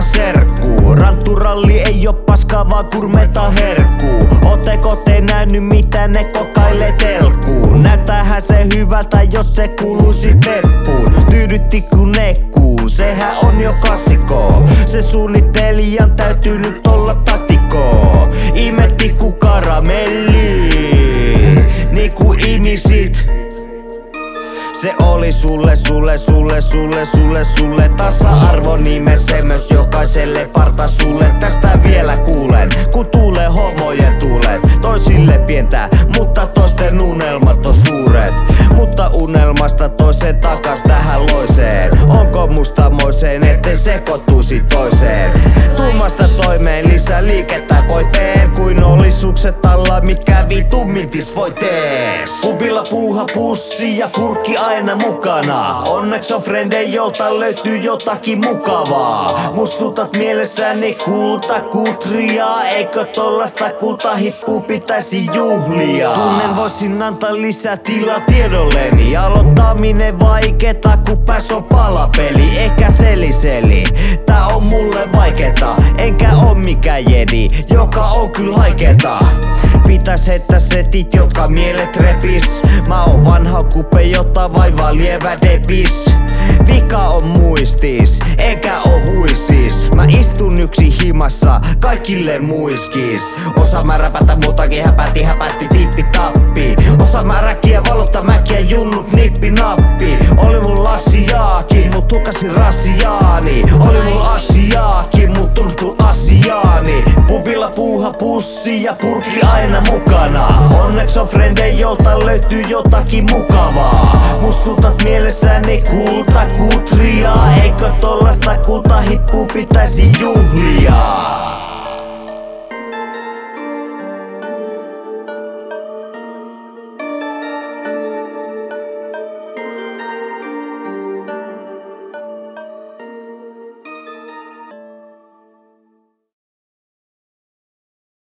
serkkuu. Rantturalli ei oo paskaa vaan kurmeta herkkuu. Ootteko te nähnyt mitä ne kokailee telkkuun? Näyttäähän se hyvältä jos se kuuluisi peppuun. Tyydytti kun nekkuun, sehän on jo klassikko. Se suunnittelijan täytyy nyt olla taktikko. Imetti ku karamelli, niinku imisit. Se oli sulle tasa-arvo nimessä myös jokaiselle parta sulle. Tästä vielä kuulen, kun tuulee homojen tuulet. Toisille pientä, mutta toisten unelmat on suuret. Mutta unelmasta toiseen takas tähän loiseen. Onko musta moiseen, etten sekoittuisi toiseen? Tummasta toimeen lisää liikettä koiteen. Kuin oli sukset alla, mitkä vitun mintis voi tees. Pubilla puuha pussi ja purkki aina mukana. Onneksi on frendei, jolta löytyy jotakin mukavaa. Mustutat mielessäni kultakutria. Eikö tollasta kultahippua pitäisi juhlia? Tunnen voisin antaa lisää tilaa tiedolleni. Aloittaminen vaikeeta, kun pääs on palapeli. Ehkä seli, tää on mulle vaikeeta. Enkä oo mikään jedi, joka on kyllä haikeeta. Pitäis heittää setit, jotka mielet repis. Mä oon vanha kupe, jota vaivaa lievä depis. Vika on muistis, enkä oo huisis. Mä istun yksi himassa, kaikille muiskis. Osa mä räpätä, muutakin häpätti, tippi tappi. Osa mä räkiä, valottaa mäkiä, junnut nippi nappi. Oli mulla asiaakin, mut hukasin rasiaani. Oli mulla asiaakin, mut tunnuttu asiaani. Pubilla puuha pussi ja purkki aina mukana. Onneksi on frendei, jolta löytyy jotakin mukavaa. Mustutat mielessäni kultakutria. Eikö tollasta kultahippua pitäisi juhlia?